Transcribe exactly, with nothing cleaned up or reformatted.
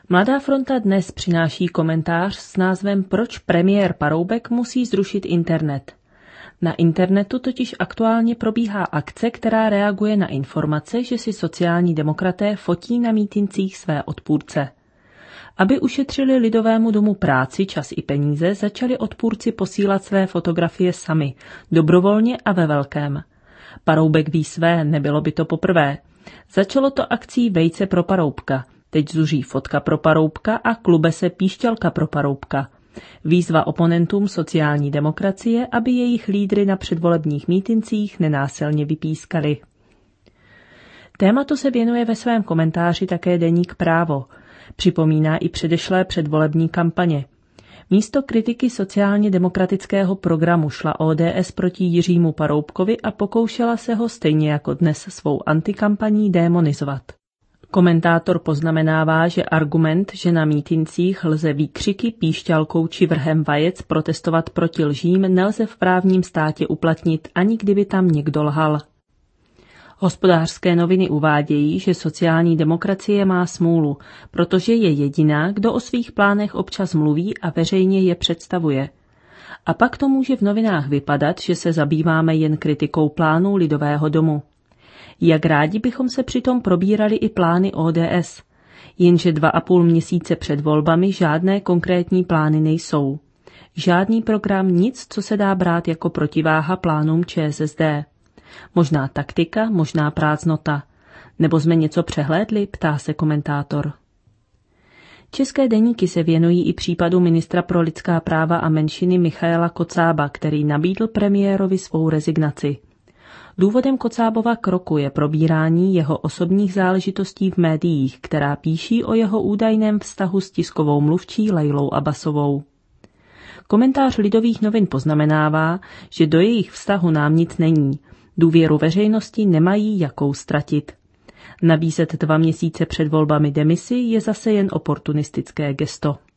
Mladá fronta dnes přináší komentář s názvem Proč premiér Paroubek musí zrušit internet. Na internetu totiž aktuálně probíhá akce, která reaguje na informace, že si sociální demokraté fotí na mítincích své odpůrce. Aby ušetřili Lidovému domu práci, čas i peníze, začali odpůrci posílat své fotografie sami, dobrovolně a ve velkém. Paroubek ví své, nebylo by to poprvé. Začalo to akcí Vejce pro Paroubka, teď zuří fotka pro Paroubka a klube se píšťalka pro Paroubka. Výzva oponentům sociální demokracie, aby jejich lídry na předvolebních mítincích nenásilně vypískali. Tématu se věnuje ve svém komentáři také deník Právo. Připomíná i předešlé předvolební kampaně. Místo kritiky sociálně demokratického programu šla O D S proti Jiřímu Paroubkovi a pokoušela se ho stejně jako dnes svou antikampaní démonizovat. Komentátor poznamenává, že argument, že na mítincích lze výkřiky, píšťalkou či vrhem vajec protestovat proti lžím, nelze v právním státě uplatnit, ani kdyby tam někdo lhal. Hospodářské noviny uvádějí, že sociální demokracie má smůlu, protože je jediná, kdo o svých plánech občas mluví a veřejně je představuje. A pak to může v novinách vypadat, že se zabýváme jen kritikou plánů Lidového domu. Jak rádi bychom se přitom probírali i plány O D S. Jenže dva a půl měsíce před volbami žádné konkrétní plány nejsou. Žádný program, nic, co se dá brát jako protiváha plánům Č S S D. Možná taktika, možná prázdnota. Nebo jsme něco přehlédli, ptá se komentátor. České deníky se věnují i případu ministra pro lidská práva a menšiny Michaela Kocába, který nabídl premiérovi svou rezignaci. Důvodem Kocábova kroku je probírání jeho osobních záležitostí v médiích, která píší o jeho údajném vztahu s tiskovou mluvčí Lejlou Abbasovou. Komentář Lidových novin poznamenává, že do jejich vztahu nám nic není. Důvěru veřejnosti nemají jakou ztratit. Nabízet dva měsíce před volbami demisi je zase jen oportunistické gesto.